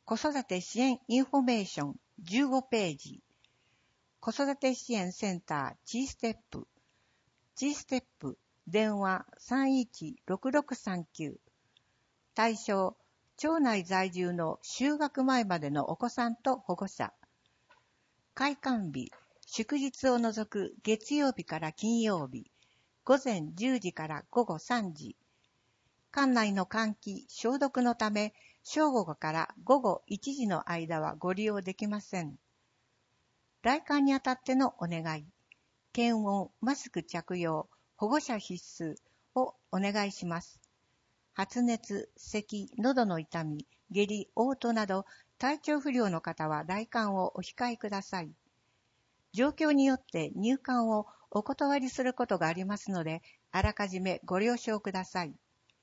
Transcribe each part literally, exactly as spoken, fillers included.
子育て支援インフォメーションじゅうごページ。子育て支援センター G ステップ。G ステップ電話 さんいちろくろくさんきゅう。対象、町内在住の就学前までのお子さんと保護者。開館日、祝日を除く月曜日から金曜日、午前じゅうじから午後さんじ。館内の換気、消毒のため、正午から午後いちじの間はご利用できません。来館にあたってのお願い。検温、マスク着用、保護者必須をお願いします。発熱、咳、喉の痛み、下痢、嘔吐など、体調不良の方は来館をお控えください。状況によって入館をお断りすることがありますので、あらかじめご了承ください。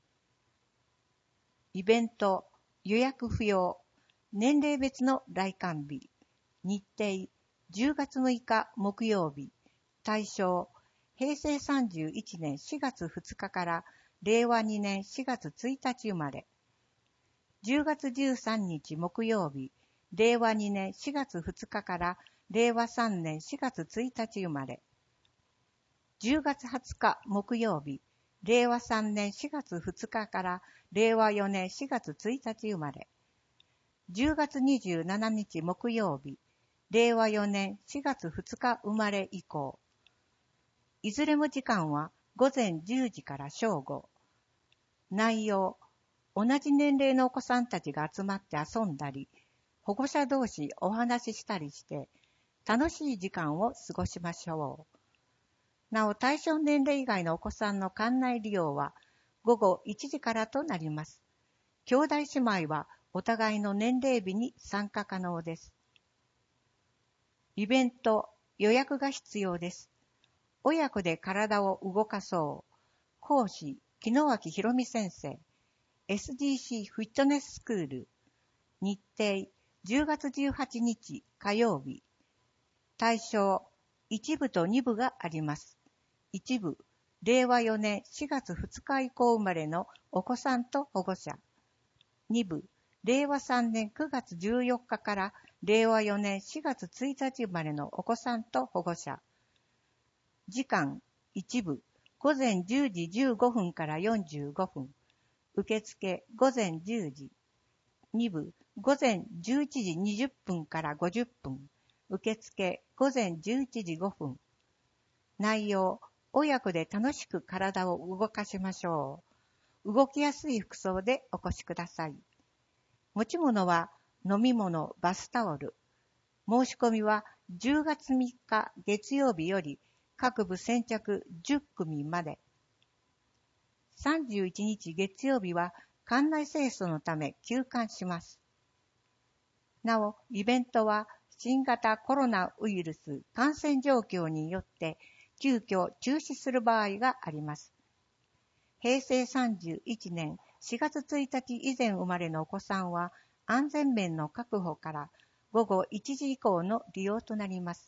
イベント、予約不要、年齢別の来館日、日程、じゅうがつむいか木曜日、対象、へいせいさんじゅういちねんしがつふつかかられいわにねんしがつついたち生まれ、じゅうがつじゅうさんにち木曜日、れいわにねんしがつふつかかられいわさんねんしがつついたち生まれ、じゅうがつはつか木曜日、れいわさんねんしがつふつかかられいわよねんしがつついたち生まれ、じゅうがつにじゅうしちにち木曜日、れいわよねんしがつふつか生まれ以降。いずれも時間はごぜんじゅうじから正午。内容、同じ年齢のお子さんたちが集まって遊んだり、保護者同士お話ししたりして、楽しい時間を過ごしましょう。なお、対象年齢以外のお子さんの館内利用はごごいちじからとなります。兄弟姉妹はお互いの年齢日に参加可能です。イベント、予約が必要です。親子で体を動かそう。講師、木野脇ひろみ先生。エスディーシー フィットネススクール。日程、じゅうがつじゅうはちにち火曜日。対象、いちぶとにぶがあります。いちぶ、れいわよねんしがつふつか以降生まれのお子さんと保護者。にぶ、れいわさんねんくがつじゅうよっかかられいわよねんしがつついたち生まれのお子さんと保護者。時間、いちぶ、ごぜんじゅうじじゅうごふんからよんじゅうごふん。受付、ごぜんじゅうじ。にぶ、ごぜんじゅういちじにじゅっぷんからごじゅっぷん。受付、ごぜんじゅういちじごふん。内容、親子で楽しく体を動かしましょう。動きやすい服装でお越しください。持ち物は飲み物、バスタオル。申し込みはじゅうがつみっか月曜日より各部先着じゅっくみまで。さんじゅういちにち月曜日は館内清掃のため休館します。なお、イベントは新型コロナウイルス感染状況によって急遽中止する場合があります。へいせいさんじゅういちねんしがつついたち以前生まれのお子さんは安全面の確保からごごいちじ以降の利用となります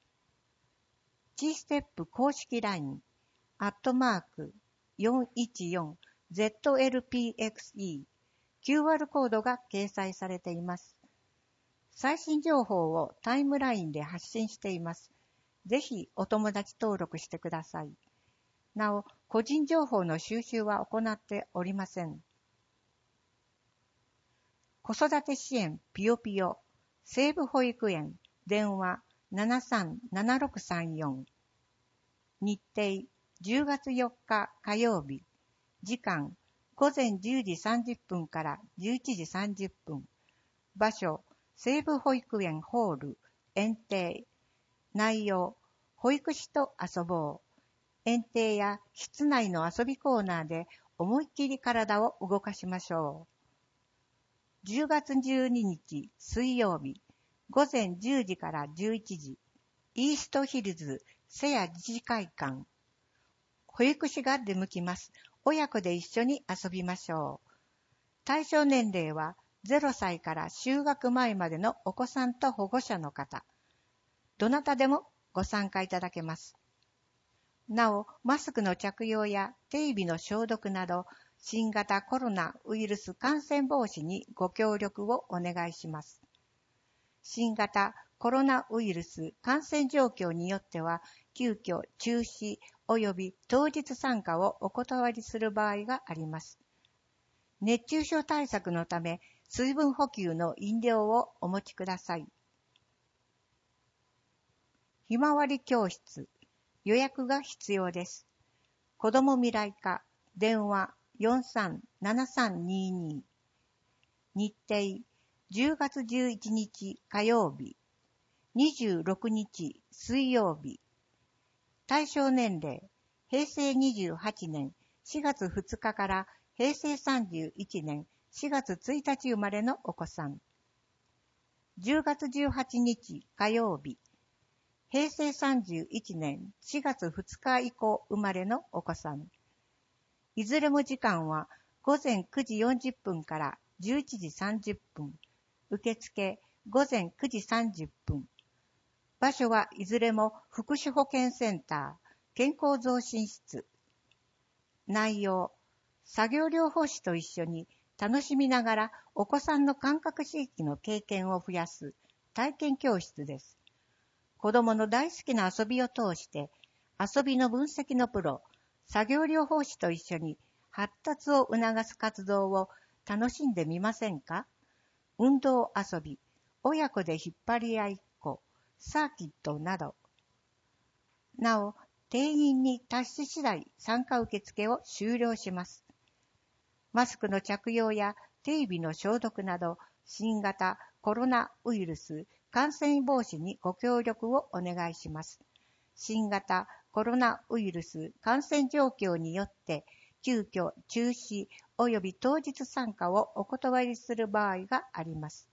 。G ステップ公式 ライン、アットマーク よんいちよんゼットエルピーエックスイー、キューアール コードが掲載されています。最新情報をタイムラインで発信しています。ぜひお友達登録してください。なお、個人情報の収集は行っておりません。子育て支援ぴよぴよ、西部保育園、電話ななさんななろくさんよん。日程、じゅうがつよっか火曜日。時間、ごぜんじゅうじさんじゅっぷんからじゅういちじさんじゅっぷん。場所、西部保育園ホール、園庭。内容、保育士と遊ぼう。園庭や室内の遊びコーナーで思いっきり体を動かしましょう。じゅうがつじゅうににち水曜日、ごぜんじゅうじからじゅういちじ、イーストヒルズ瀬谷自治会館。保育士が出向きます。親子で一緒に遊びましょう。対象年齢はゼロさいから就学前までのお子さんと保護者の方。どなたでもご参加いただけます。なお、マスクの着用や手指の消毒など、 新型コロナウイルス感染防止にご協力をお願いします。新型コロナウイルス感染状況によっては、急遽中止及び当日参加をお断りする場合があります。熱中症対策のため、水分補給の飲料をお持ちください。ひまわり教室、予約が必要です。子ども未来課、電話よんさんななさんにに。日程、じゅうがつじゅういちにち火曜日、にじゅうろくにち水曜日。対象年齢、へいせいにじゅうはちねんしがつふつかからへいせいさんじゅういちねんしがつついたち生まれのお子さん。じゅうがつじゅうはちにち火曜日、へいせいさんじゅういちねんしがつふつか以降生まれのお子さん。いずれも時間はごぜんくじよんじゅっぷんからじゅういちじさんじゅっぷん。受付ごぜんくじさんじゅっぷん。場所はいずれも福祉保健センター、健康増進室。内容、作業療法士と一緒に楽しみながらお子さんの感覚刺激の経験を増やす体験教室です。子どもの大好きな遊びを通して、遊びの分析のプロ、作業療法士と一緒に発達を促す活動を楽しんでみませんか？運動遊び、親子で引っ張り合いっこ、サーキットなど。なお、定員に達し次第参加受付を終了します。マスクの着用や手指の消毒など、新型コロナウイルス感染防止にご協力をお願いします。新型コロナウイルス感染状況によって、急遽中止及び当日参加をお断りする場合があります。